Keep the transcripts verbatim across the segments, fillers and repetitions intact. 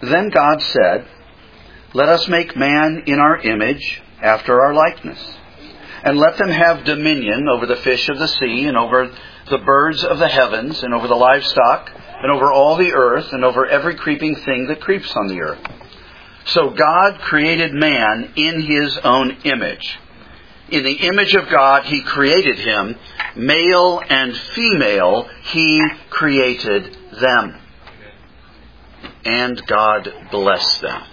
Then God said, "Let us make man in our image, after our likeness, and let them have dominion over the fish of the sea, and over the birds of the heavens, and over the livestock, and over all the earth, and over every creeping thing that creeps on the earth." So God created man in His own image. In the image of God He created him. Male and female He created them. And God blessed them.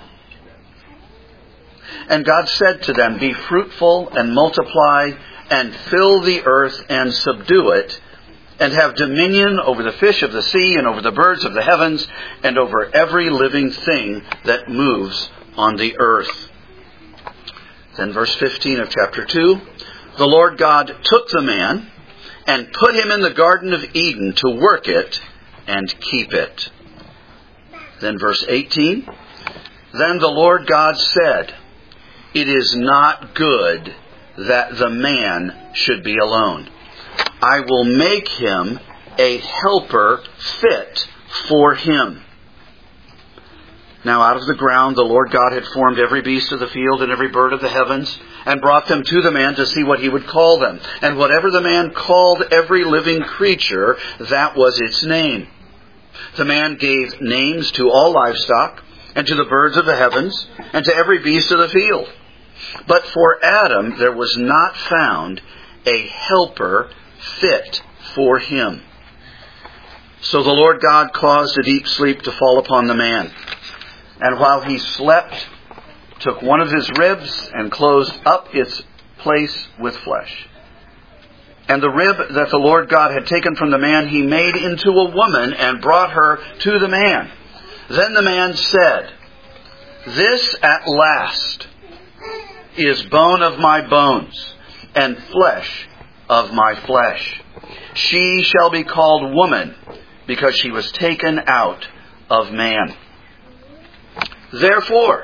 And God said to them, "Be fruitful and multiply, and fill the earth and subdue it, and have dominion over the fish of the sea, and over the birds of the heavens, and over every living thing that moves on the earth." Then verse fifteen of chapter two, "The Lord God took the man and put him in the Garden of Eden to work it and keep it." Then verse eighteen, "Then the Lord God said, 'It is not good that the man should be alone. I will make him a helper fit for him.' Now out of the ground the Lord God had formed every beast of the field and every bird of the heavens, and brought them to the man to see what he would call them. And whatever the man called every living creature, that was its name. The man gave names to all livestock, and to the birds of the heavens, and to every beast of the field. But for Adam there was not found a helper fit for him. So the Lord God caused a deep sleep to fall upon the man. And while he slept, took one of his ribs and closed up its place with flesh. And the rib that the Lord God had taken from the man He made into a woman and brought her to the man. Then the man said, 'This at last is bone of my bones and flesh of my flesh. She shall be called woman, because she was taken out of man. Therefore,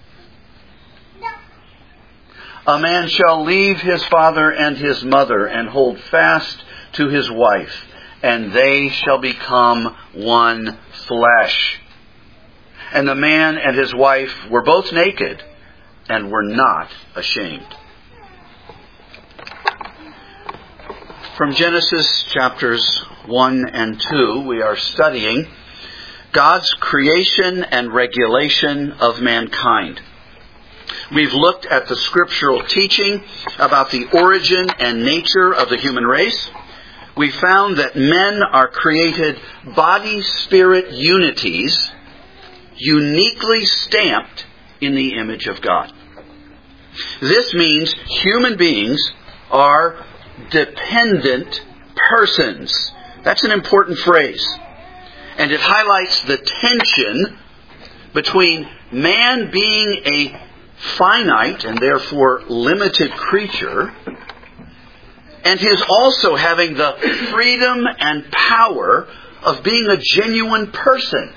a man shall leave his father and his mother and hold fast to his wife, and they shall become one flesh. And the man and his wife were both naked and were not ashamed." From Genesis chapters one and two, we are studying God's creation and regulation of mankind. We've looked at the scriptural teaching about the origin and nature of the human race. We found that men are created body-spirit unities, uniquely stamped in the image of God. This means human beings are dependent persons. That's an important phrase. And it highlights the tension between man being a finite and therefore limited creature, and his also having the freedom and power of being a genuine person.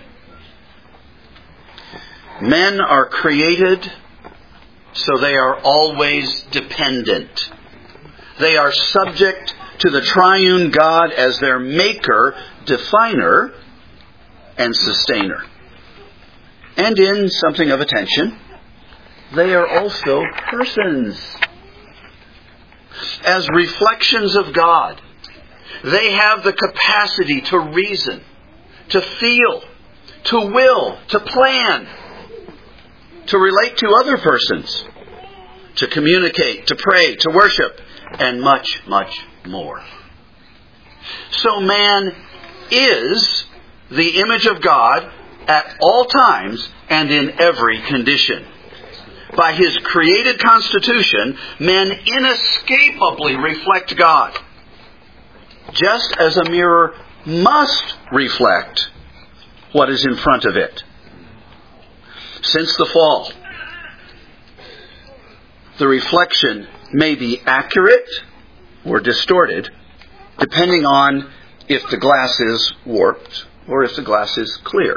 Men are created so they are always dependent. They are subject to the triune God as their maker, definer, and sustainer. And in something of a tension, they are also persons. As reflections of God, they have the capacity to reason, to feel, to will, to plan, to relate to other persons, to communicate, to pray, to worship, and much, much more. So man is the image of God at all times and in every condition. By his created constitution, men inescapably reflect God, just as a mirror must reflect what is in front of it. Since the fall, the reflection may be accurate or distorted, depending on if the glass is warped or if the glass is clear.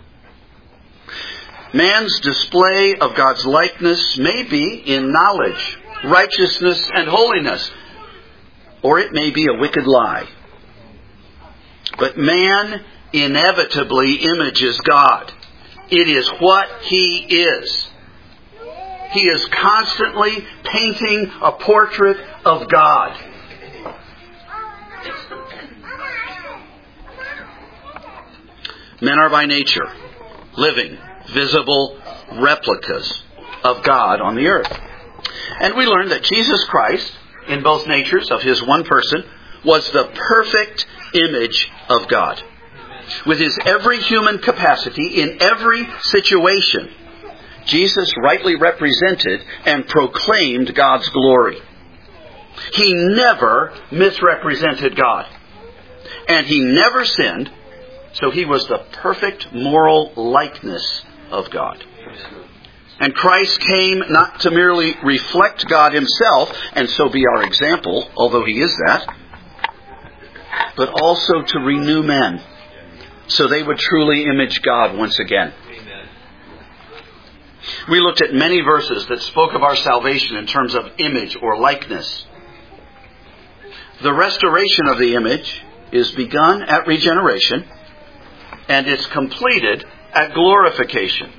Man's display of God's likeness may be in knowledge, righteousness, and holiness, or it may be a wicked lie. But man inevitably images God, It is what He is. He is constantly painting a portrait of God. Men are by nature living, visible replicas of God on the earth. And we learn that Jesus Christ, in both natures of His one person, was the perfect image of God. With His every human capacity in every situation, Jesus rightly represented and proclaimed God's glory. He never misrepresented God. And He never sinned, so He was the perfect moral likeness of God. And Christ came not to merely reflect God Himself, and so be our example, although He is that, but also to renew men, so they would truly image God once again. We looked at many verses that spoke of our salvation in terms of image or likeness. The restoration of the image is begun at regeneration, and it's completed at glorification.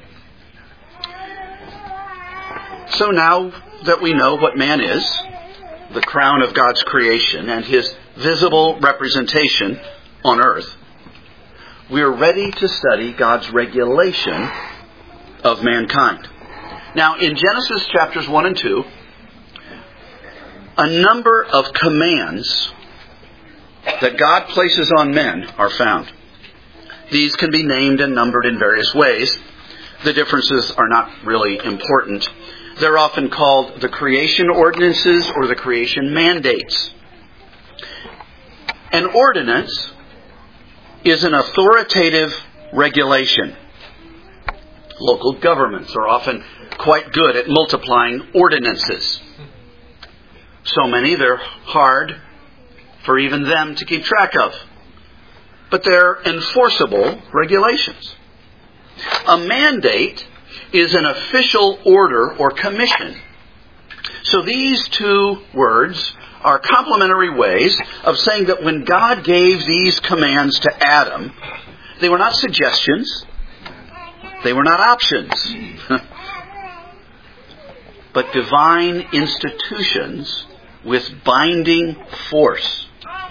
So now that we know what man is, the crown of God's creation and His visible representation on earth, we are ready to study God's regulation of mankind. Now, in Genesis chapters one and two, a number of commands that God places on men are found. These can be named and numbered in various ways. The differences are not really important. They're often called the creation ordinances or the creation mandates. An ordinance is an authoritative regulation. Local governments are often quite good at multiplying ordinances. So many, they're hard for even them to keep track of. But they're enforceable regulations. A mandate is an official order or commission. So these two words are complementary ways of saying that when God gave these commands to Adam, they were not suggestions, they were not options, but divine institutions with binding force.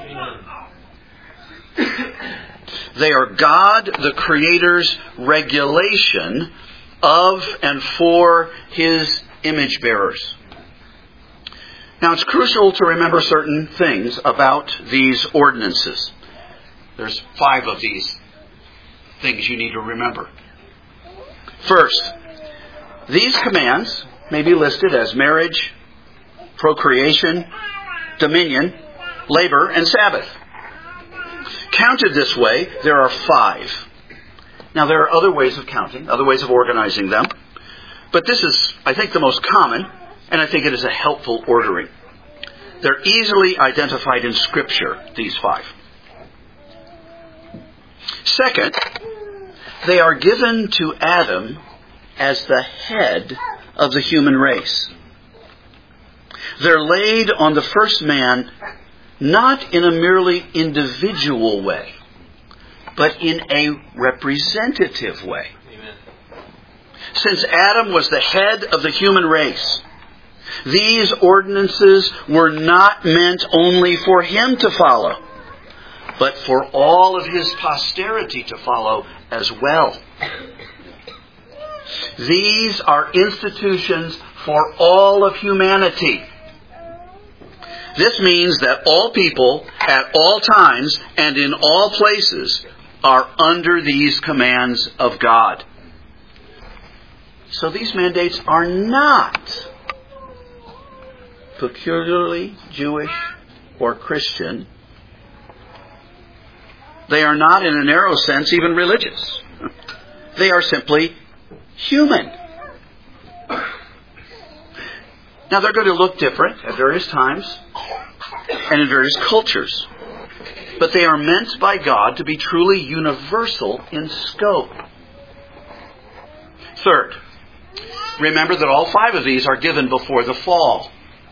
They are God, the Creator's regulation of and for His image bearers. Now, it's crucial to remember certain things about these ordinances. There's five of these things you need to remember. First, these commands may be listed as marriage, procreation, dominion, labor, and Sabbath. Counted this way, there are five. Now, there are other ways of counting, other ways of organizing them. But this is, I think, the most common, and I think it is a helpful ordering. They're easily identified in Scripture, these five. Second, they are given to Adam as the head of the human race. They're laid on the first man not in a merely individual way, but in a representative way. Amen. Since Adam was the head of the human race, these ordinances were not meant only for him to follow, but for all of his posterity to follow as well. These are institutions for all of humanity. This means that all people, at all times and in all places, are under these commands of God. So these mandates are not peculiarly Jewish or Christian. They are not, in a narrow sense, even religious. They are simply human. Now, they're going to look different at various times and in various cultures. But they are meant by God to be truly universal in scope. Third, remember that all five of these are given before the fall.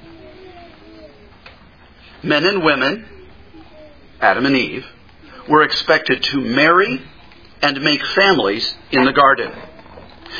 Men and women, Adam and Eve, were expected to marry and make families in the garden.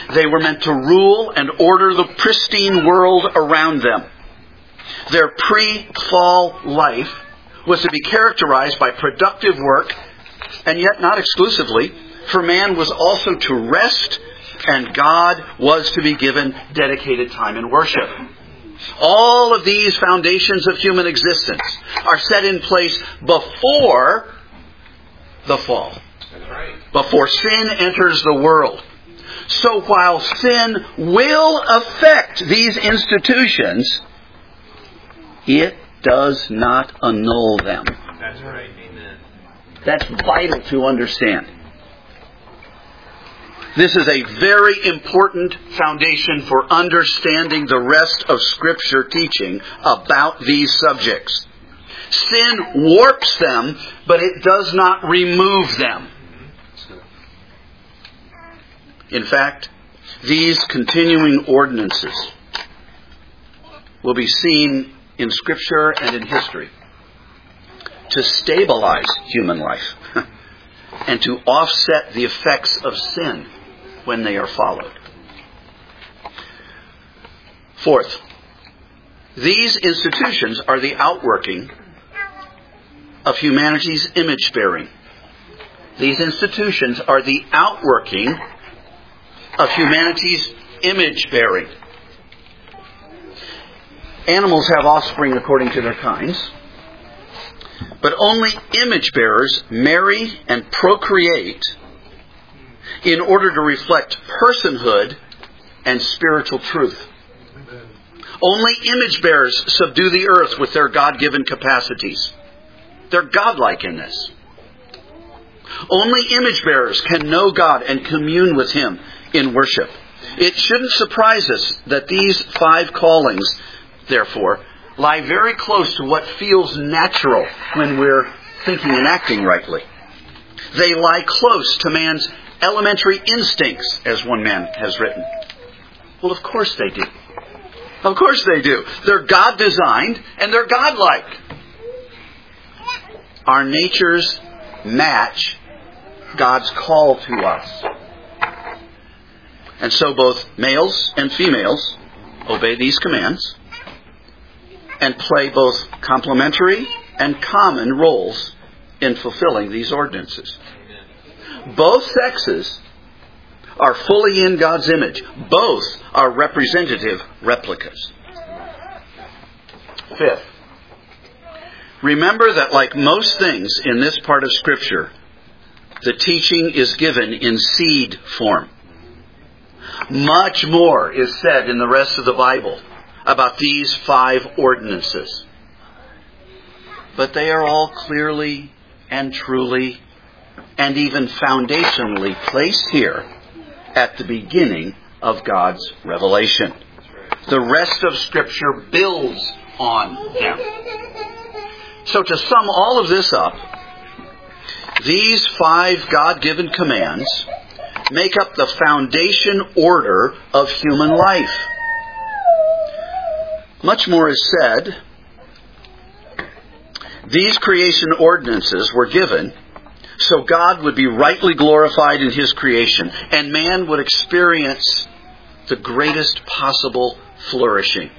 They were meant to rule and order the pristine world around them. Their pre-fall life was to be characterized by productive work, and yet not exclusively, for man was also to rest, and God was to be given dedicated time in worship. All of these foundations of human existence are set in place before the fall, before sin enters the world. So while sin will affect these institutions, it does not annul them. That's right. Amen. That's vital to understand. This is a very important foundation for understanding the rest of Scripture teaching about these subjects. Sin warps them, but it does not remove them. In fact, these continuing ordinances will be seen in Scripture and in history to stabilize human life and to offset the effects of sin when they are followed. Fourth, these institutions are the outworking of humanity's image-bearing. These institutions are the outworking of humanity's image-bearing. Animals have offspring according to their kinds, but only image-bearers marry and procreate in order to reflect personhood and spiritual truth. Only image-bearers subdue the earth with their God-given capacities. They're godlike in this. Only image-bearers can know God and commune with Him in worship. It shouldn't surprise us that these five callings, therefore, lie very close to what feels natural when we're thinking and acting rightly. They lie close to man's elementary instincts, as one man has written. Well, of course they do. Of course they do. They're God-designed and they're God-like. Our natures match God's call to us. And so both males and females obey these commands and play both complementary and common roles in fulfilling these ordinances. Both sexes are fully in God's image. Both are representative replicas. Fifth, remember that like most things in this part of Scripture, the teaching is given in seed form. Much more is said in the rest of the Bible about these five ordinances. But they are all clearly and truly and even foundationally placed here at the beginning of God's revelation. The rest of Scripture builds on them. So to sum all of this up, these five God-given commands make up the foundation order of human life. Much more is said. These creation ordinances were given so God would be rightly glorified in His creation, and man would experience the greatest possible flourishing.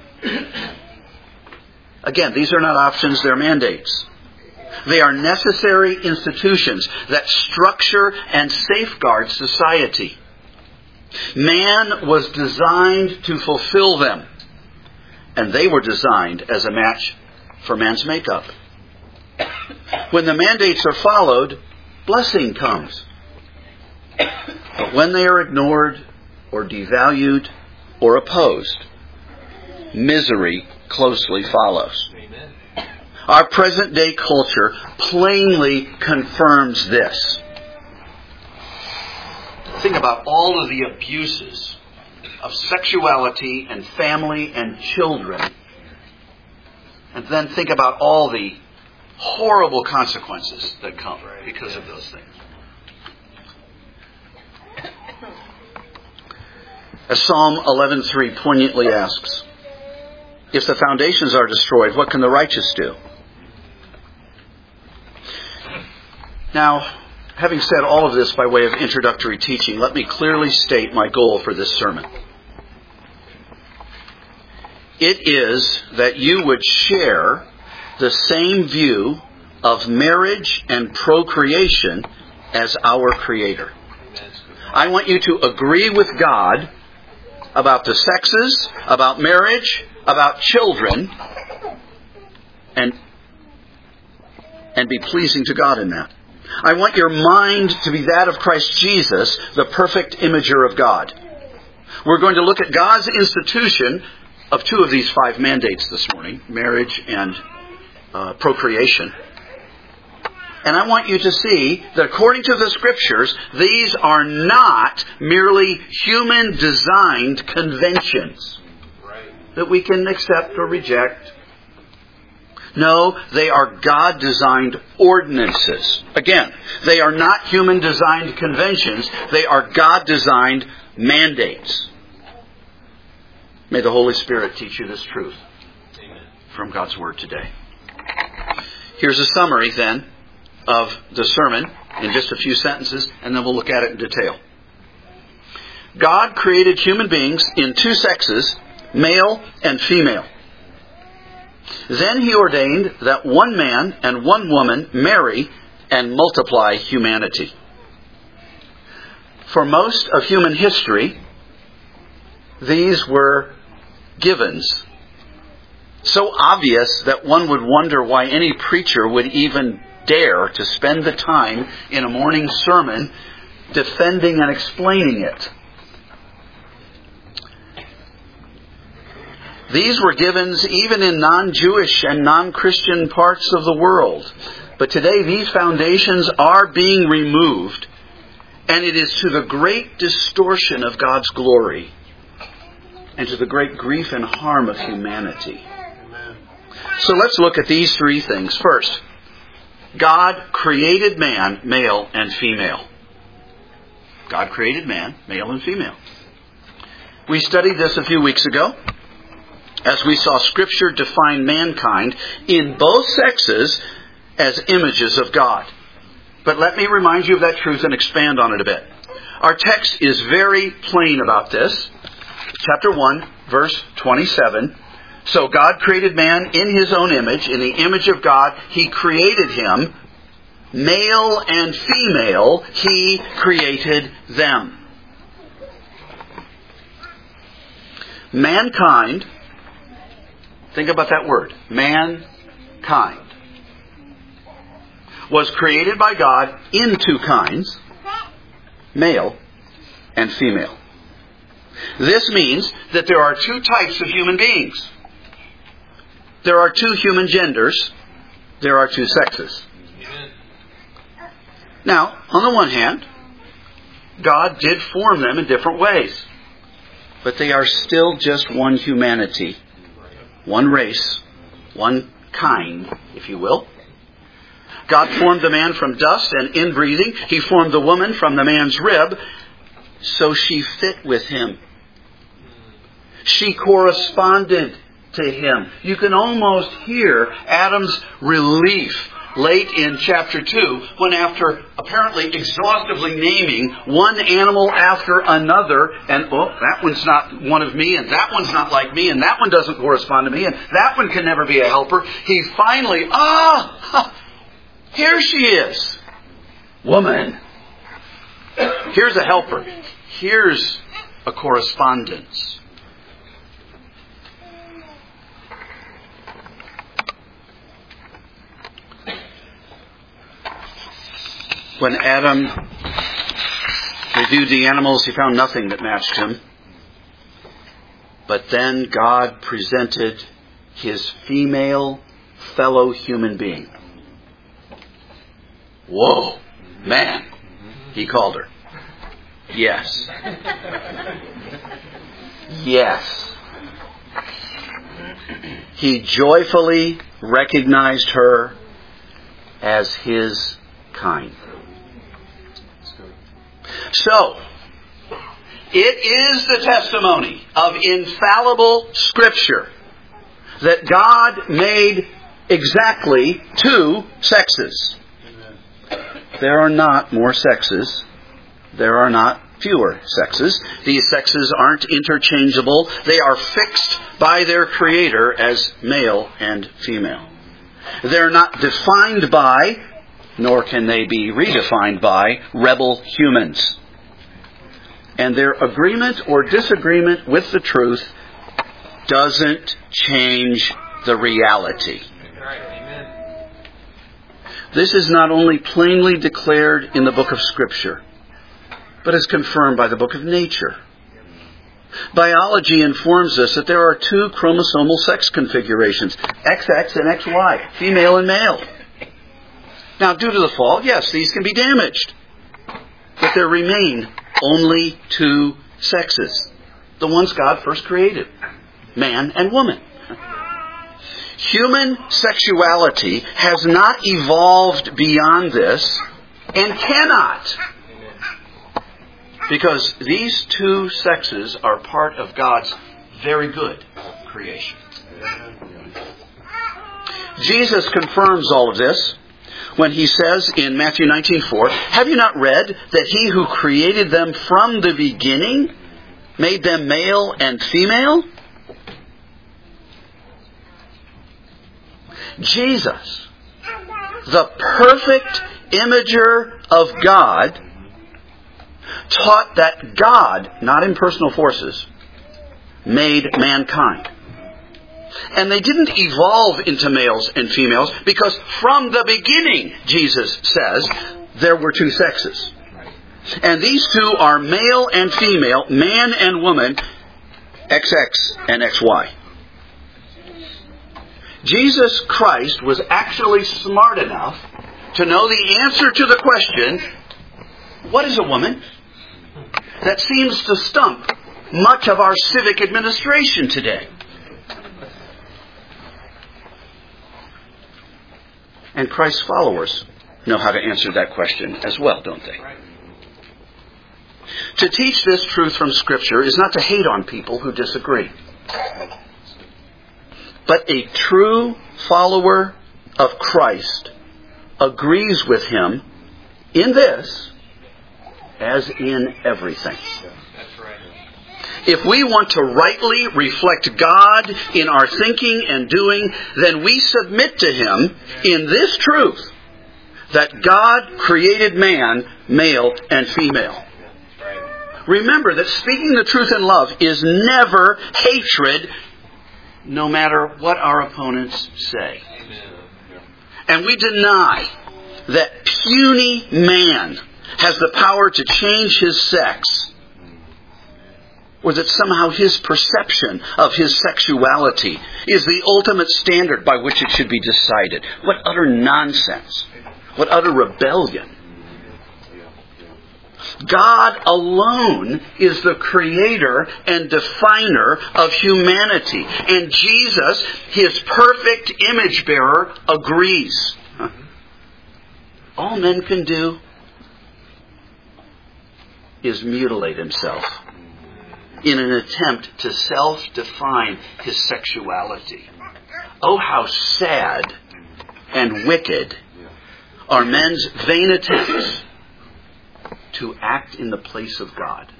Again, these are not options, they're mandates. They are necessary institutions that structure and safeguard society. Man was designed to fulfill them, and they were designed as a match for man's makeup. When the mandates are followed, blessing comes. But when they are ignored or devalued or opposed, misery closely follows. Amen. Our present day culture plainly confirms this. Think about all of the abuses of sexuality and family and children. And then think about all the horrible consequences that come because of those things. As Psalm eleven three poignantly asks, if the foundations are destroyed, what can the righteous do? Now, having said all of this by way of introductory teaching, let me clearly state my goal for this sermon. It is that you would share the same view of marriage and procreation as our Creator. I want you to agree with God about the sexes, about marriage, about children, and, and be pleasing to God in that. I want your mind to be that of Christ Jesus, the perfect imager of God. We're going to look at God's institution of two of these five mandates this morning, marriage and uh, procreation. And I want you to see that according to the Scriptures, these are not merely human-designed conventions that we can accept or reject. No, they are God-designed ordinances. Again, they are not human-designed conventions. They are God-designed mandates. May the Holy Spirit teach you this truth from God's Word today. Here's a summary, then, of the sermon in just a few sentences, and then we'll look at it in detail. God created human beings in two sexes, male and female. Then He ordained that one man and one woman marry and multiply humanity. For most of human history, these were givens. So obvious that one would wonder why any preacher would even dare to spend the time in a morning sermon defending and explaining it. These were givens even in non-Jewish and non-Christian parts of the world. But today these foundations are being removed, and it is to the great distortion of God's glory and to the great grief and harm of humanity. So let's look at these three things. First, God created man, male and female. God created man, male and female. We studied this a few weeks ago as we saw Scripture define mankind in both sexes as images of God. But let me remind you of that truth and expand on it a bit. Our text is very plain about this. Chapter one, verse twenty-seven. So God created man in His own image. In the image of God, He created him. Male and female, He created them. Mankind, think about that word, mankind, was created by God in two kinds, male and female. This means that there are two types of human beings. There are two human genders. There are two sexes. Now, on the one hand, God did form them in different ways. But they are still just one humanity. One race. One kind, if you will. God formed the man from dust and inbreathing. He formed the woman from the man's rib. So she fit with him. She corresponded to him. You can almost hear Adam's relief late in chapter two, when after apparently exhaustively naming one animal after another, and oh, that one's not one of me, and that one's not like me, and that one doesn't correspond to me, and that one can never be a helper, he finally, ah, here she is. Woman. Here's a helper. Here's a correspondence. When Adam reviewed the animals, he found nothing that matched him. But then God presented His female fellow human being. Whoa, man, He called her. Yes. Yes. He joyfully recognized her as His kind. So, it is the testimony of infallible Scripture that God made exactly two sexes. there are not more sexes. There are not fewer sexes. These sexes aren't interchangeable. They are fixed by their Creator as male and female. They're not defined by, nor can they be redefined by, rebel humans. And their agreement or disagreement with the truth doesn't change the reality. This is not only plainly declared in the book of Scripture, but is confirmed by the book of nature. Biology informs us that there are two chromosomal sex configurations, X X and X Y, female and male. Now, due to the fall, yes, these can be damaged. But there remain only two sexes, the ones God first created, man and woman. Human sexuality has not evolved beyond this and cannot. Because these two sexes are part of God's very good creation. Jesus confirms all of this when he says in Matthew nineteen four, "Have you not read that he who created them from the beginning made them male and female?" Jesus, the perfect imager of God, taught that God, not impersonal forces, made mankind. And they didn't evolve into males and females because from the beginning, Jesus says, there were two sexes. And these two are male and female, man and woman, X X and X Y. Jesus Christ was actually smart enough to know the answer to the question, what is a woman? That seems to stump much of our civic administration today. And Christ's followers know how to answer that question as well, don't they? To teach this truth from Scripture is not to hate on people who disagree. But a true follower of Christ agrees with Him in this as in everything. If we want to rightly reflect God in our thinking and doing, then we submit to Him in this truth that God created man, male and female. Remember that speaking the truth in love is never hatred, no matter what our opponents say. And we deny that puny man has the power to change his sex, or that somehow his perception of his sexuality is the ultimate standard by which it should be decided. What utter nonsense. What utter rebellion. God alone is the creator and definer of humanity. And Jesus, His perfect image bearer, agrees. All men can do is mutilate himself in an attempt to self-define his sexuality. Oh, how sad and wicked are men's vain attempts to act in the place of God.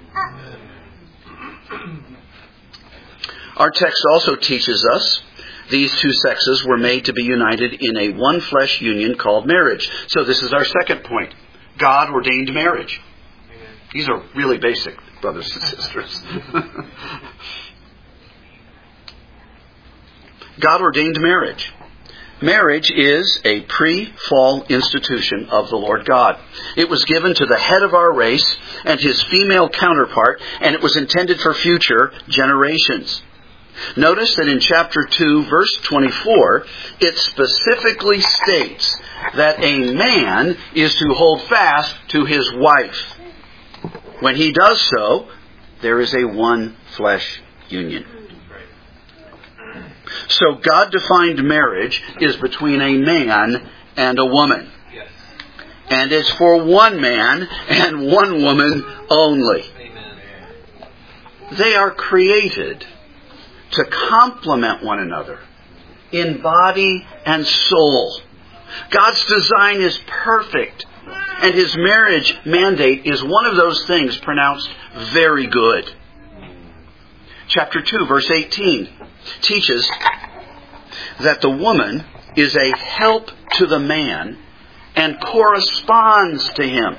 Our text also teaches us these two sexes were made to be united in a one flesh union called marriage. So this is our second point. God ordained marriage. These are really basic, brothers and sisters. God ordained marriage. Marriage is a pre-fall institution of the Lord God. It was given to the head of our race and his female counterpart, and it was intended for future generations. Notice that in chapter two, verse twenty-four, it specifically states that a man is to hold fast to his wife. When he does so, there is a one flesh union. So God-defined marriage is between a man and a woman. Yes. And it's for one man and one woman only. Amen. They are created to complement one another in body and soul. God's design is perfect And his marriage mandate is one of those things pronounced very good. Chapter two, verse eighteen teaches that the woman is a help to the man and corresponds to him.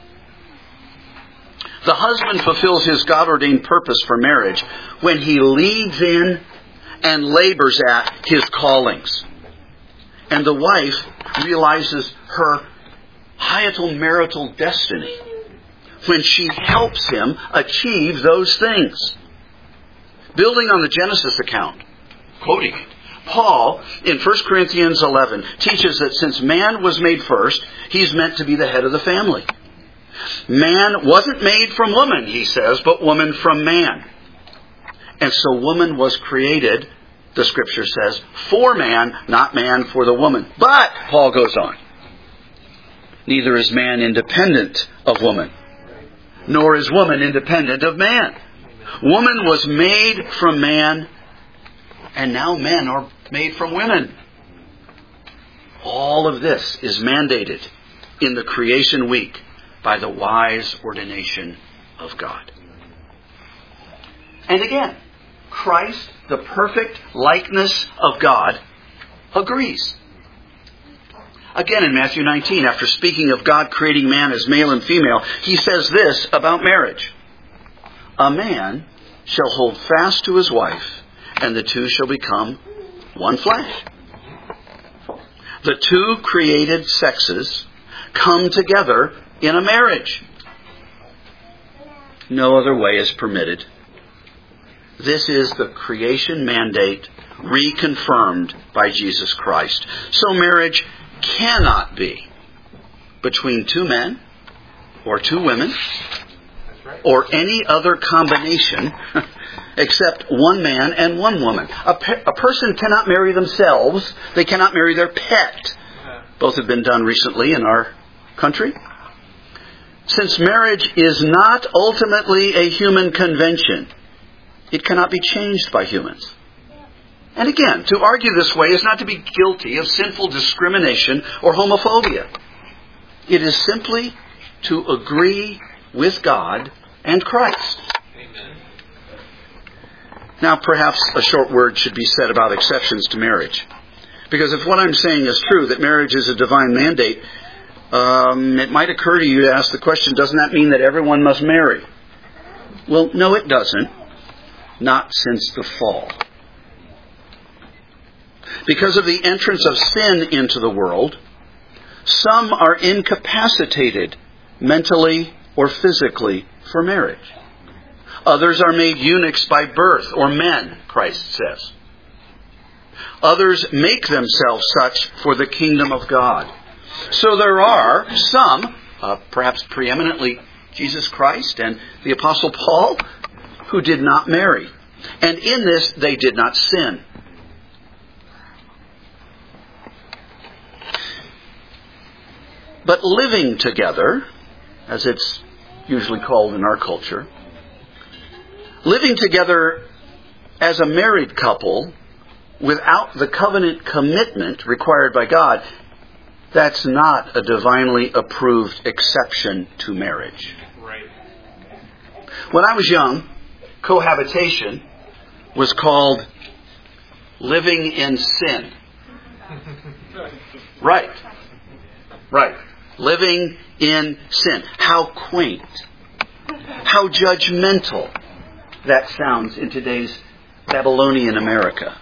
The husband fulfills his God-ordained purpose for marriage when he leads in and labors at his callings. And the wife realizes her hietal marital destiny when she helps him achieve those things. Building on the Genesis account, quoting it, Paul, in First Corinthians eleven, teaches that since man was made first, he's meant to be the head of the family. Man wasn't made from woman, he says, but woman from man. And so woman was created, the Scripture says, for man, not man for the woman. But, Paul goes on, neither is man independent of woman, nor is woman independent of man. Woman was made from man, and now men are made from women. All of this is mandated in the creation week by the wise ordination of God. And again, Christ, the perfect likeness of God, agrees. Again in Matthew nineteen, after speaking of God creating man as male and female, he says this about marriage. A man shall hold fast to his wife, and the two shall become one flesh. The two created sexes come together in a marriage. No other way is permitted. This is the creation mandate reconfirmed by Jesus Christ. So marriage cannot be between two men or two women or any other combination except one man and one woman. A, pe- a person cannot marry themselves. They cannot marry their pet. Both have been done recently in our country. Since marriage is not ultimately a human convention, it cannot be changed by humans. And again, to argue this way is not to be guilty of sinful discrimination or homophobia. It is simply to agree with God and Christ. Amen. Now, perhaps a short word should be said about exceptions to marriage. Because if what I'm saying is true, that marriage is a divine mandate, um, it might occur to you to ask the question, doesn't that mean that everyone must marry? Well, no, it doesn't. Not since the fall. Because of the entrance of sin into the world, some are incapacitated mentally or physically for marriage. Others are made eunuchs by birth, or men, Christ says. Others make themselves such for the kingdom of God. So there are some, uh, perhaps preeminently Jesus Christ and the Apostle Paul, who did not marry. And in this, they did not sin. But living together, as it's usually called in our culture, living together as a married couple without the covenant commitment required by God, that's not a divinely approved exception to marriage. Right. When I was young, cohabitation was called living in sin. Right. Right. Living in sin. How quaint. How judgmental that sounds in today's Babylonian America.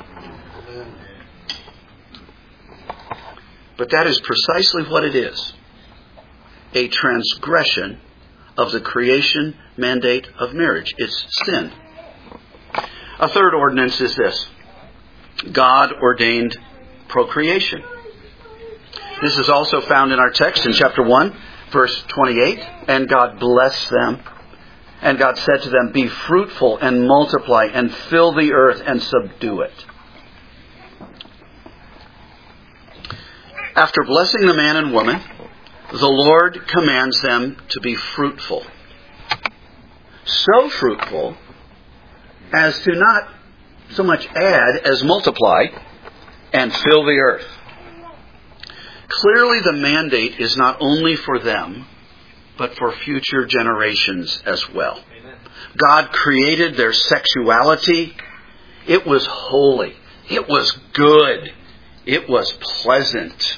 But that is precisely what it is. A transgression of the creation mandate of marriage. It's sin. A third ordinance is this. God ordained procreation. This is also found in our text in chapter one, verse twenty-eight. And God blessed them. And God said to them, be fruitful and multiply and fill the earth and subdue it. After blessing the man and woman, the Lord commands them to be fruitful. So fruitful as to not so much add as multiply and fill the earth. Clearly the mandate is not only for them, but for future generations as well. God created their sexuality. It was holy. It was good. It was pleasant.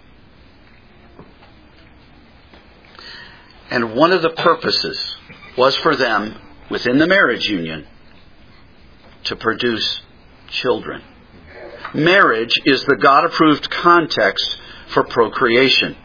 And one of the purposes was for them, within the marriage union, to produce children. Marriage is the God-approved context for procreation.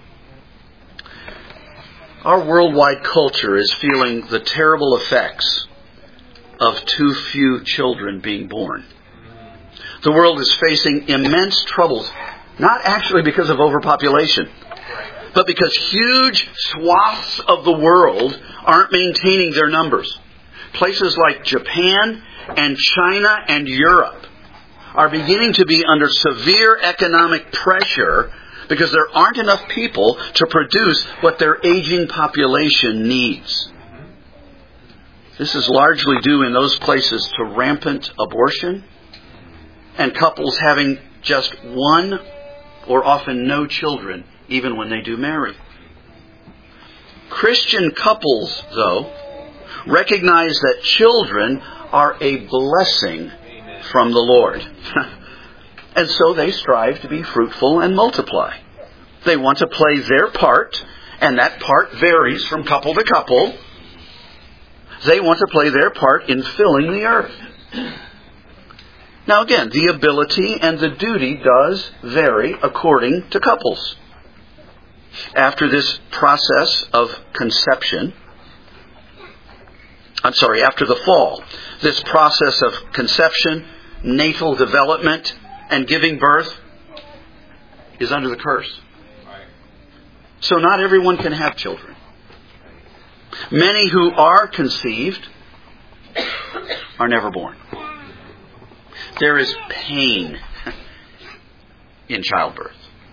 Our worldwide culture is feeling the terrible effects of too few children being born. The world is facing immense troubles, not actually because of overpopulation, but because huge swaths of the world aren't maintaining their numbers. Places like Japan and China and Europe are beginning to be under severe economic pressure because there aren't enough people to produce what their aging population needs. This is largely due in those places to rampant abortion and couples having just one or often no children even when they do marry. Christian couples, though, recognize that children are a blessing from the Lord. And so they strive to be fruitful and multiply. They want to play their part, and that part varies from couple to couple. They want to play their part in filling the earth. Now again, the ability and the duty does vary according to couples. After this process of conception, I'm sorry, after the fall, this process of conception, natal development, and giving birth is under the curse. So not everyone can have children. Many who are conceived are never born. There is pain in childbirth.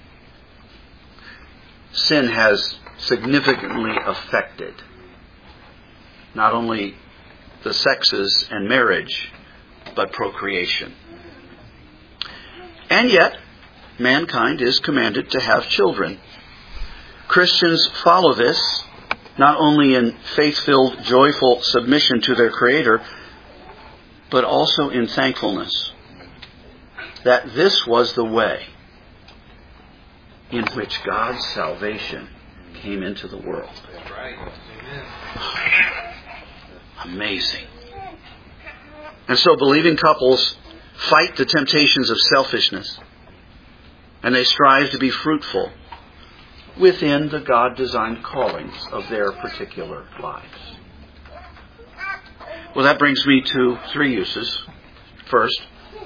Sin has significantly affected not only the sexes and marriage, but procreation. And yet, mankind is commanded to have children. Christians follow this not only in faith-filled, joyful submission to their Creator, but also in thankfulness that this was the way in which God's salvation came into the world. Amazing. And so believing couples fight the temptations of selfishness, and they strive to be fruitful within the God-designed callings of their particular lives. Well, that brings me to three uses. First,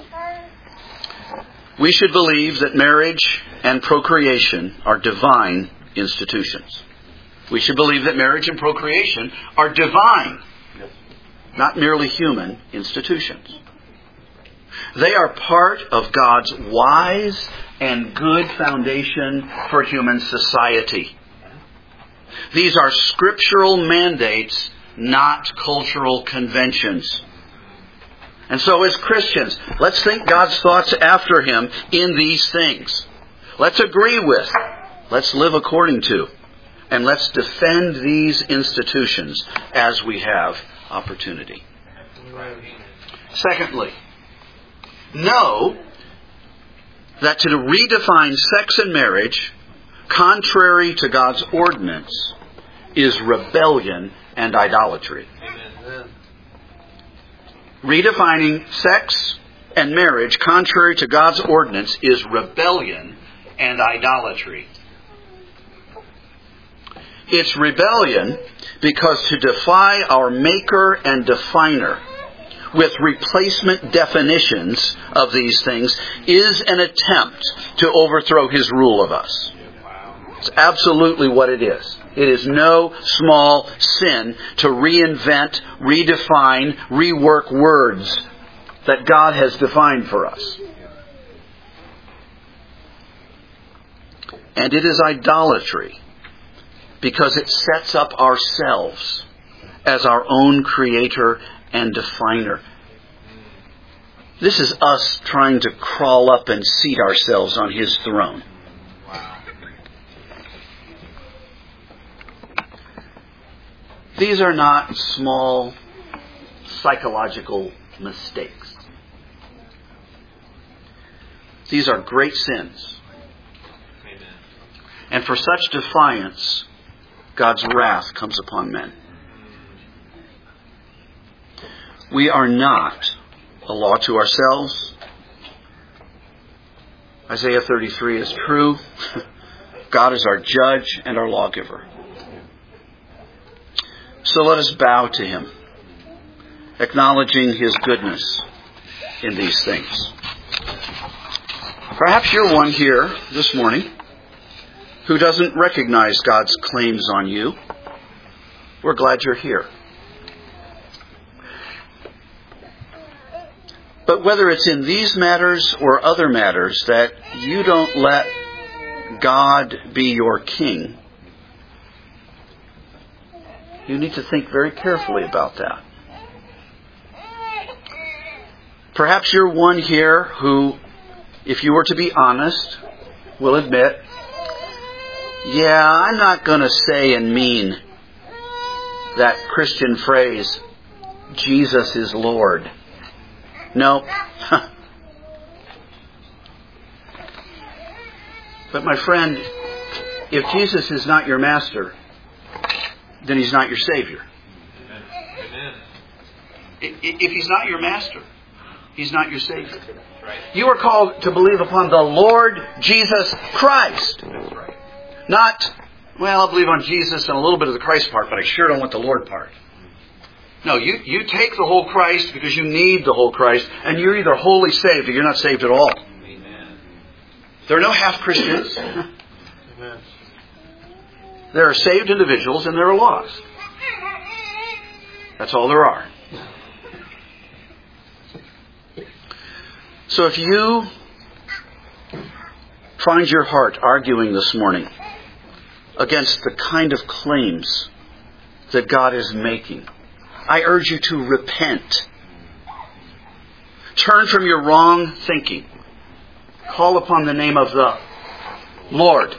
we should believe that marriage and procreation are divine institutions. We should believe that marriage and procreation are divine, not merely human institutions. They are part of God's wise and good foundation for human society. These are scriptural mandates, not cultural conventions. And so as Christians, let's think God's thoughts after Him in these things. Let's agree with, let's live according to, and let's defend these institutions as we have opportunity. Secondly, know that to redefine sex and marriage contrary to God's ordinance is rebellion and idolatry. Amen. Redefining sex and marriage contrary to God's ordinance is rebellion and idolatry. It's rebellion because to defy our Maker and Definer with replacement definitions of these things is an attempt to overthrow His rule of us. It's absolutely what it is. It is no small sin to reinvent, redefine, rework words that God has defined for us. And it is idolatry because it sets up ourselves as our own creator and definer. This is us trying to crawl up and seat ourselves on His throne. These are not small psychological mistakes. These are great sins. Amen. And for such defiance, God's wrath comes upon men. We are not a law to ourselves. Isaiah thirty-three is true. God is our judge and our lawgiver. So let us bow to Him, acknowledging His goodness in these things. Perhaps you're one here this morning who doesn't recognize God's claims on you. We're glad you're here. But whether it's in these matters or other matters that you don't let God be your king, you need to think very carefully about that. Perhaps you're one here who, if you were to be honest, will admit, yeah, I'm not going to say and mean that Christian phrase, Jesus is Lord. No. But my friend, if Jesus is not your master, then He's not your Savior. Amen. If He's not your master, He's not your Savior. You are called to believe upon the Lord Jesus Christ. That's right. Not, well, I'll believe on Jesus and a little bit of the Christ part, but I sure don't want the Lord part. No, you, you take the whole Christ because you need the whole Christ, and you're either wholly saved or you're not saved at all. Amen. There are no half-Christians. Amen. There are saved individuals and there are lost. That's all there are. So if you find your heart arguing this morning against the kind of claims that God is making, I urge you to repent. Turn from your wrong thinking. Call upon the name of the Lord.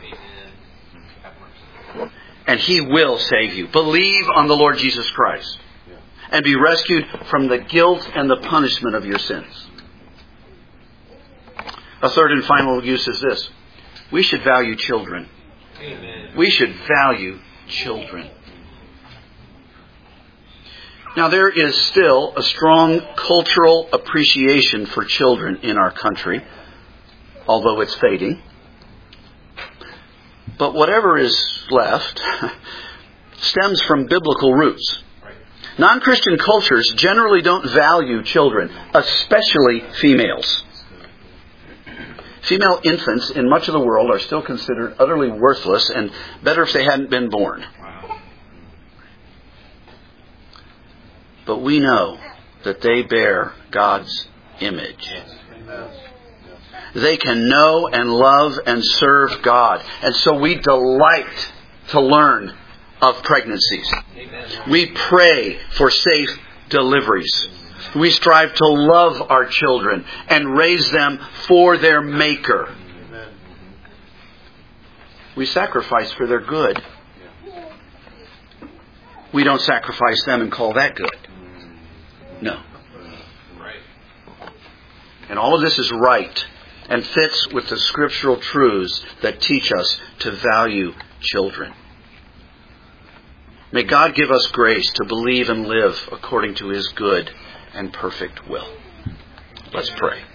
And He will save you. Believe on the Lord Jesus Christ. And be rescued from the guilt and the punishment of your sins. A third and final use is this. We should value children. Amen. We should value children. Now, there is still a strong cultural appreciation for children in our country, although it's fading. But whatever is left stems from biblical roots. Non-Christian cultures generally don't value children, especially females. Female infants in much of the world are still considered utterly worthless and better if they hadn't been born. But we know that they bear God's image. They can know and love and serve God. And so we delight to learn of pregnancies. We pray for safe deliveries. We strive to love our children and raise them for their Maker. We sacrifice for their good. We don't sacrifice them and call that good. No. And all of this is right and fits with the scriptural truths that teach us to value children. May God give us grace to believe and live according to His good and perfect will. Let's pray.